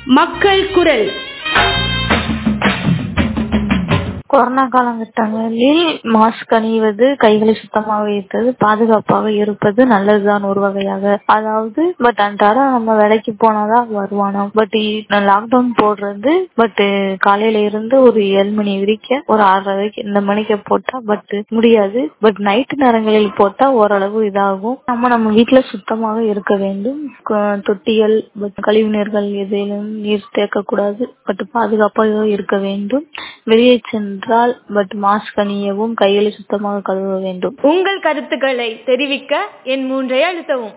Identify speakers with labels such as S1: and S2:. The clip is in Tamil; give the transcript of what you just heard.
S1: மக்கள் குரல்.
S2: கொரோனா காலகட்டங்களில் மாஸ்க் அணிவது, கைகளை சுத்தமாக வைப்பது, பாதுகாப்பாக இருப்பது நல்லதுதான் ஒரு வகையாக. அதாவது அன்றாட நம்ம வேலைக்கு போனாதான் வருமானம். லாக்டவுன் போடுறது காலையில இருந்து ஒரு 7 மணி வரைக்கும், ஒரு 6:30 வரைக்கும் இந்த மணிக்கு போட்டா முடியாது. நைட்டு நேரங்களில் போட்டா ஓரளவு இதாகும். நம்ம வீட்டுல சுத்தமாக இருக்க வேண்டும். தொட்டிகள், கழிவுநீர்கள் எதிலும் நீர் தேக்க கூடாது. பாதுகாப்பாக இருக்க வேண்டும். வெளியே சென்றால் மாஸ்க் அணியவும், கைகளை சுத்தமாக கழுவ வேண்டும்.
S1: உங்கள் கருத்துக்களை தெரிவிக்க என் 3 அழுத்தவும்.